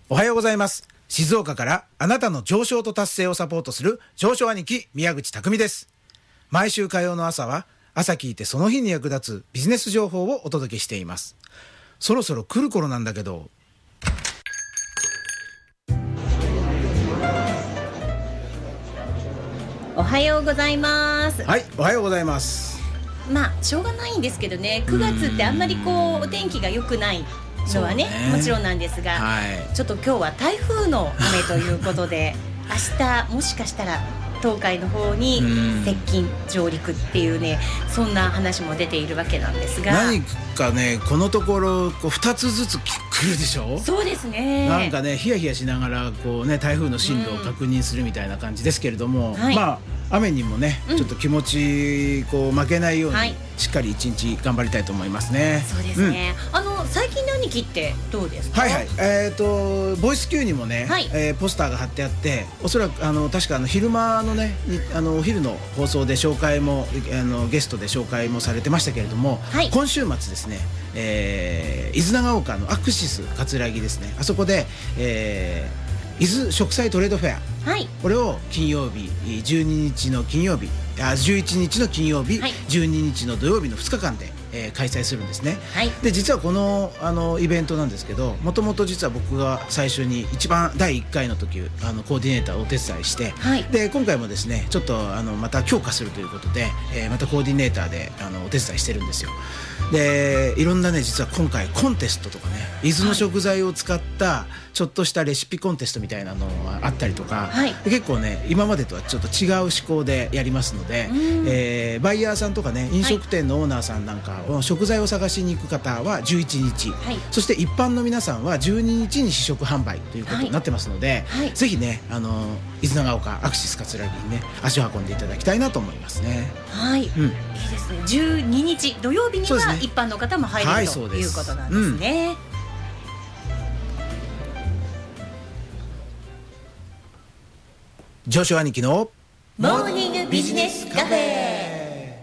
おはようございます。静岡からあなたの上昇と達成をサポートする上昇兄貴宮口匠です。毎週火曜の朝は朝聞いてその日に役立つビジネス情報をお届けしています。そろそろ来る頃なんだけど。 おはようございます。 はい、おはようございます。 しょうがないんですけどね、9月ってあんまりお天気が良くないのはね、もちろんなんですが、ちょっと今日は台風の雨ということで明日もしかしたら東海の方に接近上陸っていうね、そんな話も出ているわけなんですが、 何かね、このところ2つずつ来るでしょ。 そうですね。 なんかね、ヒヤヒヤしながら台風の進路を確認するみたいな感じですけれども、雨にもね、ちょっと気持ち負けないように、しっかり一日頑張りたいと思いますね。 そうですね。最近の兄貴ってどうですか？ ボイス Q にもね、ポスターが貼ってあって、おそらく確か昼間のね、お昼の放送で紹介もゲストで紹介もされてましたけれども、今週末ですね、伊豆長岡のアクシス葛城ですね、あそこで、伊豆植栽トレードフェア、これを金曜日12日の金曜日、11日の金曜日、12日の土曜日の2日間で開催するんですね。で、実はこのイベントなんですけど、もともと実は僕が最初に一番第1回の時コーディネーターをお手伝いして、で今回もですねちょっとまた強化するということで、またコーディネーターでお手伝いしてるんですよ。でいろんなね、実は今回コンテストとかね、伊豆の食材を使ったちょっとしたレシピコンテストみたいなのがあったりとか、結構ね今までとはちょっと違う思考でやりますので、バイヤーさんとかね、飲食店のオーナーさんなんか食材を探しに行く方は11日、そして一般の皆さんは12日に試食販売ということになってますので、ぜひね伊豆長岡アクシス葛城にね足を運んでいただきたいなと思いますね。いいですね。 12日土曜日には一般の方も入れるということなんですね。 上昇兄貴のモーニングビジネスカフェ。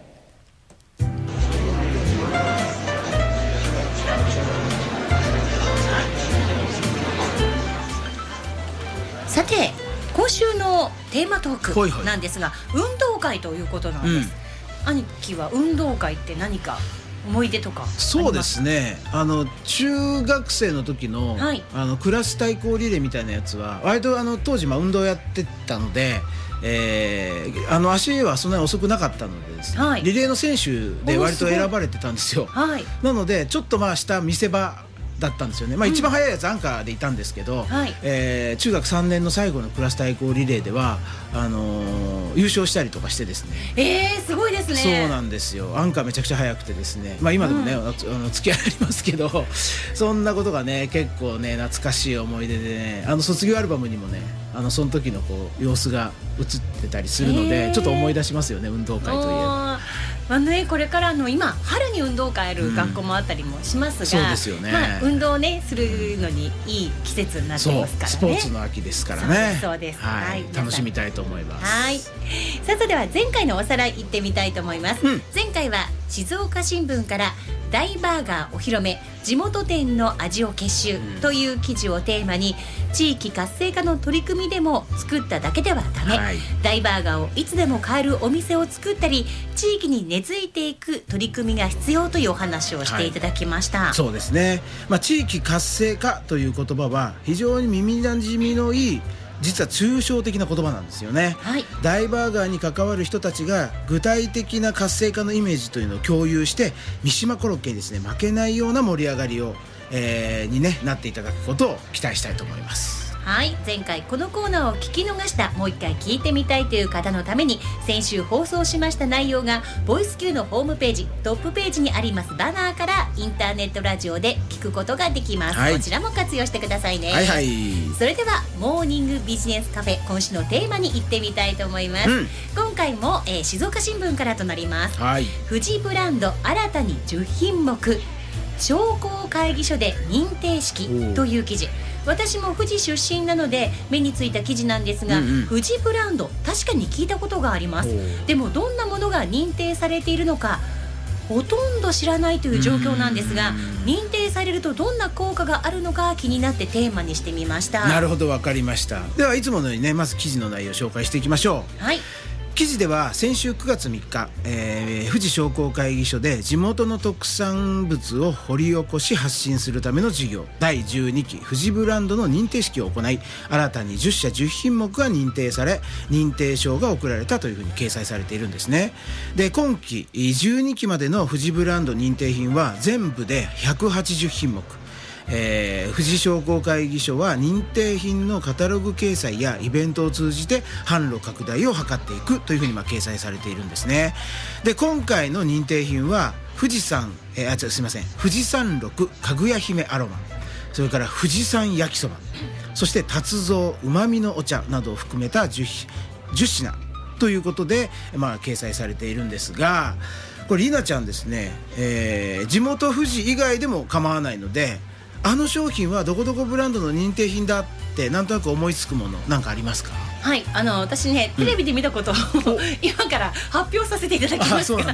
さて、今週のテーマトークなんですが、運動会ということなんです。兄貴は運動会って何か思い出とかありますか？ そうですね、中学生の時の、クラス対抗リレーみたいなやつは割と当時運動やってたので、足はそんなに遅くなかったのでですね、リレーの選手で割と選ばれてたんですよ。なのでちょっとした見せ場だったんですよね。一番早いやつアンカーでいたんですけど、中学3年の最後のクラス対抗リレーでは優勝したりとかしてですね。 すごいですね。 そうなんですよ。アンカーめちゃくちゃ速くてですね、今でもね、付き合いありますけどそんなことがね結構ね懐かしい思い出でね、卒業アルバムにもねその時の様子が映ってたりするので、ちょっと思い出しますよね、運動会といえば。 これから今春に運動会ある学校もあったりもしますが、 そうですよね。 運動をねするのにいい季節になってますからね。 スポーツの秋ですからね。 そうです。 楽しみたいと思います。 さあ、それでは前回のおさらいいってみたいと思います。前回は静岡新聞から大バーガーお披露目、地元店の味を結集という記事をテーマに、地域活性化の取り組みでも作っただけではダメ、大バーガーをいつでも買えるお店を作ったり、地域に根付いていく取り組みが必要というお話をしていただきました。 そうですね、地域活性化という言葉は非常に耳なじみのいい、実は抽象的な言葉なんですよね。大バーガーに関わる人たちが具体的な活性化のイメージというのを共有して、三島コロッケにですね負けないような盛り上がりを、に、なっていただくことを期待したいと思います。 前回このコーナーを聞き逃した、もう一回聞いてみたいという方のために、先週放送しました内容がボイス Q のホームページトップページにありますバナーからインターネットラジオで聞くことができます。こちらも活用してくださいね。それではモーニングビジネスカフェ、今週のテーマに行ってみたいと思います。今回も、静岡新聞からとなります。富士ブランド新たに10品目、商工会議所で認定式という記事。私も富士出身なので目についた記事なんですが、富士ブランド確かに聞いたことがあります。でもどんなものが認定されているのかほとんど知らないという状況なんですが、認定されるとどんな効果があるのか気になってテーマにしてみました。 なるほど、わかりました。ではいつものようにね、まず記事の内容を紹介していきましょう。 はい。 記事では先週9月3日、富士商工会議所で地元の特産物を掘り起こし発信するための事業第12期富士ブランドの認定式を行い、新たに10社10品目が認定され認定証が贈られたというふうに掲載されているんですね。で今期12期までの富士ブランド認定品は全部で180品目。富士商工会議所は認定品のカタログ掲載やイベントを通じて販路拡大を図っていくというふうに掲載されているんですね。で今回の認定品は富士山麓かぐや姫アロマ、それから富士山焼きそば、そして達蔵うまみのお茶などを含めた 10品ということで、掲載されているんですが、これりなちゃんですね、地元富士以外でも構わないので、あの商品はどこどこブランドの認定品だってなんとなく思いつくものなんかありますか？ はい、私ねテレビで見たことを今から発表させていただきますが、はい、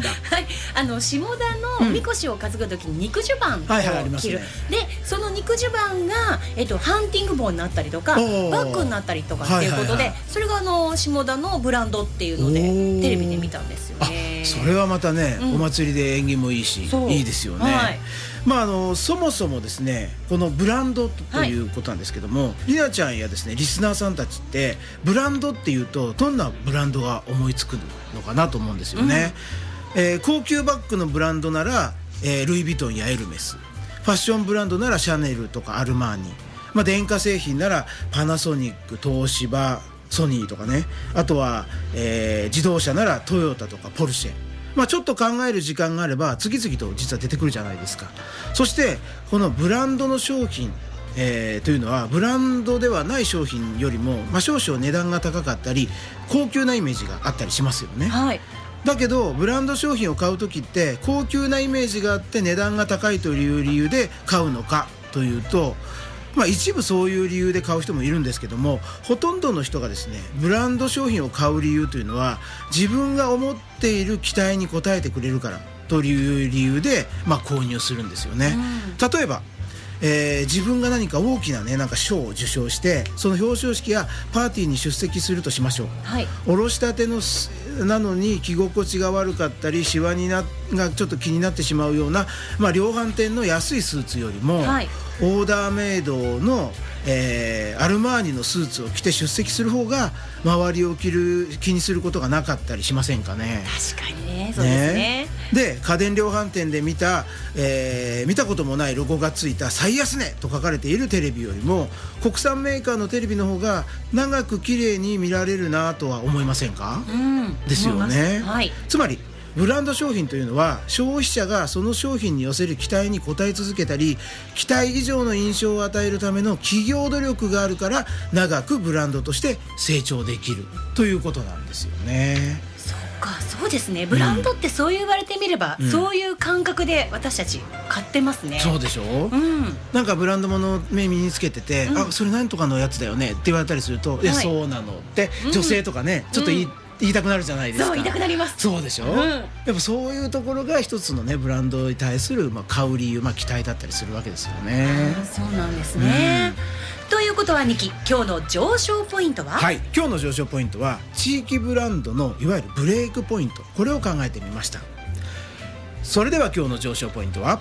下田のみこしを担ぐ時に肉襦袢を着る、でその肉襦袢が、ハンティング帽になったりとかバッグになったりとかっていうことで、それが下田のブランドっていうのでテレビで見たんですよね。 それはまたね、お祭りで縁起もいいしいいですよね。はい、そもそもですね、このブランドということなんですけども、りなちゃんやですねリスナーさんたちってブランドっていうとどんなブランドが思いつくのかなと思うんですよね。高級バッグのブランドなら、ルイ・ヴィトンやエルメス、ファッションブランドならシャネルとかアルマーニ、電化製品ならパナソニック、東芝、ソニーとかね、あとは、自動車ならトヨタとかポルシェ、ちょっと考える時間があれば次々と実は出てくるじゃないですか。そしてこのブランドの商品、というのはブランドではない商品よりも、少々値段が高かったり高級なイメージがあったりしますよね。はい、だけどブランド商品を買う時って高級なイメージがあって値段が高いという理由で買うのかというと、一部そういう理由で買う人もいるんですけども、ほとんどの人がですねブランド商品を買う理由というのは自分が思っている期待に応えてくれるからという理由で、購入するんですよね。例えば自分が何か大きなねなんか賞を受賞してその表彰式やパーティーに出席するとしましょう。はい、おろしたてのなのに着心地が悪かったりシワがちょっと気になってしまうような、量販店の安いスーツよりも、はい、オーダーメイドの、アルマーニのスーツを着て出席する方が周りを気にすることがなかったりしませんかね。 確かにね、そうですね。 で家電量販店で見たこともないロゴがついた最安値と書かれているテレビよりも国産メーカーのテレビの方が長く綺麗に見られるなとは思いませんか？ですよね。はい、つまりブランド商品というのは消費者がその商品に寄せる期待に応え続けたり期待以上の印象を与えるための企業努力があるから長くブランドとして成長できるということなんですよね。 そうですね、ブランドってそう言われてみれば、そういう感覚で私たち買ってますね。 そうでしょ、なんかブランド物を身につけてて、それ何とかのやつだよねって言われたりすると、いやそうなのって女性とかね、ちょっと言いたくなるじゃないですか。 そう言いたくなります。 そうでしょ、やっぱそういうところが一つのねブランドに対する買う理由、期待だったりするわけですよね。 そうなんですね。ということはニキ、今日の上昇ポイントは？ はい、今日の上昇ポイントは地域ブランドのいわゆるブレイクポイント、これを考えてみました。それでは今日の上昇ポイントは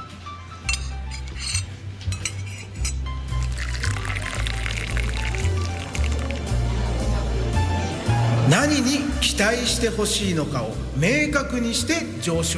何に期待してほしいのかを明確にして上昇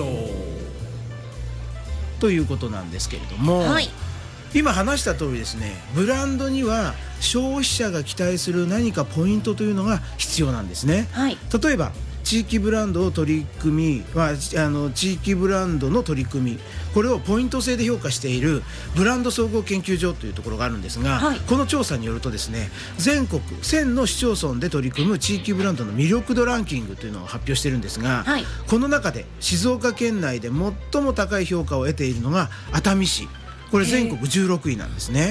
ということなんですけれども、はい、今話した通りですね、ブランドには消費者が期待する何かポイントというのが必要なんですね。はい、例えば地域ブランドを取り組み、地域ブランドの取り組み、これをポイント制で評価しているブランド総合研究所というところがあるんですが、はい、この調査によるとですね、全国1000の市町村で取り組む地域ブランドの魅力度ランキングというのを発表しているんですが、はい、この中で静岡県内で最も高い評価を得ているのが熱海市。これ全国16位なんですね。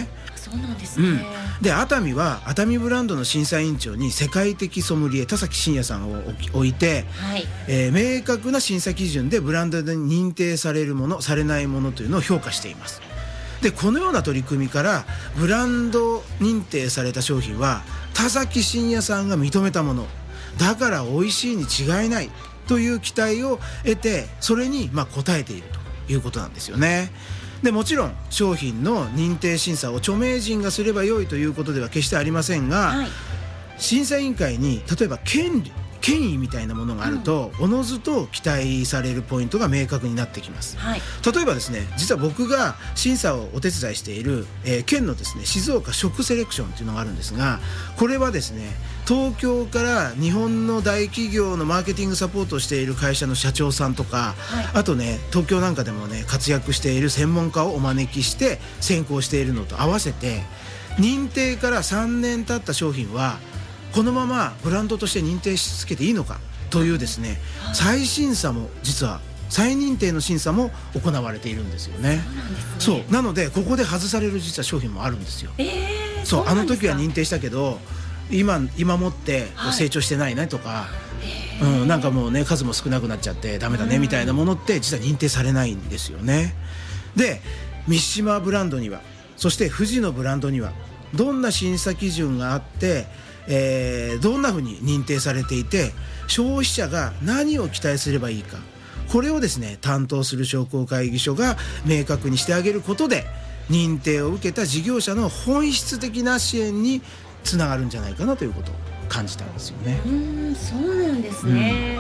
そうなんですね。 で熱海は熱海ブランドの審査委員長に世界的ソムリエ田崎真也さんを置いて、明確な審査基準でブランドで認定されるものされないものというのを評価しています。でこのような取り組みからブランド認定された商品は田崎真也さんが認めたものだから美味しいに違いないという期待を得て、それに応えているということなんですよね。でもちろん商品の認定審査を著名人がすれば良いということでは決してありませんが、審査委員会に例えば権威みたいなものがあると、おのずと期待されるポイントが明確になってきます。例えばですね、実は僕が審査をお手伝いしている、県のですね静岡食セレクションというのがあるんですが、これはですね東京から日本の大企業のマーケティングサポートをしている会社の社長さんとか、あとね東京なんかでもね活躍している専門家をお招きして選考しているのと合わせて、認定から3年経った商品はこのままブランドとして認定し続けていいのかというですね、再審査も実は再認定の審査も行われているんですよね。そうなのでここで外される実は商品もあるんですよ。そうあの時は認定したけど今もって成長してないねとか、なんかもうね数も少なくなっちゃってダメだねみたいなものって実は認定されないんですよね。で三島ブランドにはそして富士のブランドにはどんな審査基準があって、どんなふうに認定されていて消費者が何を期待すればいいか、これをですね担当する商工会議所が明確にしてあげることで認定を受けた事業者の本質的な支援につながるんじゃないかなということを感じたんですよね。 そうなんですね。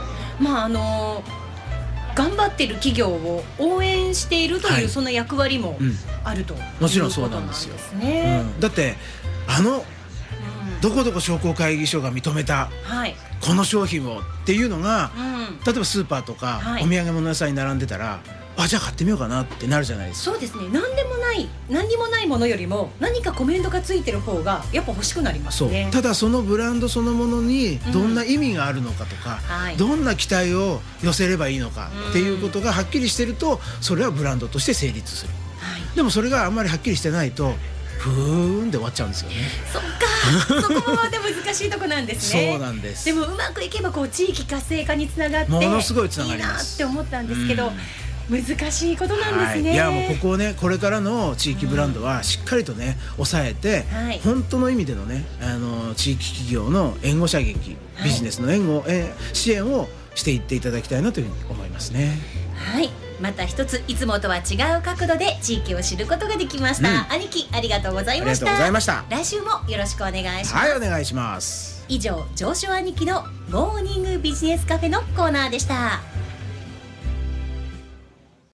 頑張っている企業を応援しているという、その役割もあるということなんですね。 もちろんそうなんですよ。だってどこどこ商工会議所が認めたこの商品をっていうのが、例えばスーパーとかお土産物屋さんに並んでたら、じゃあ買ってみようかなってなるじゃないですか。 そうですね。何にもないものよりも何かコメントがついてる方がやっぱ欲しくなりますね。 ただそのブランドそのものにどんな意味があるのかとか、どんな期待を寄せればいいのかっていうことがはっきりしてると、それはブランドとして成立する。でもそれがあんまりはっきりしてないとふーんで終わっちゃうんですよね。 そっかそこもまた難しいとこなんですね。 そうなんです。 でもうまくいけば地域活性化につながってものすごいつながります。 いいなって思ったんですけど、難しいことなんですね。 いやもうここをねこれからの地域ブランドはしっかりとね抑えて、本当の意味でのね地域企業の援護射撃、ビジネスの支援をしていっていただきたいなというふうに思いますね。 また一ついつもとは違う角度で地域を知ることができました。兄貴ありがとうございました。 ありがとうございました。 来週もよろしくお願いします。 お願いします。 以上上昇兄貴のモーニングビジネスカフェのコーナーでした。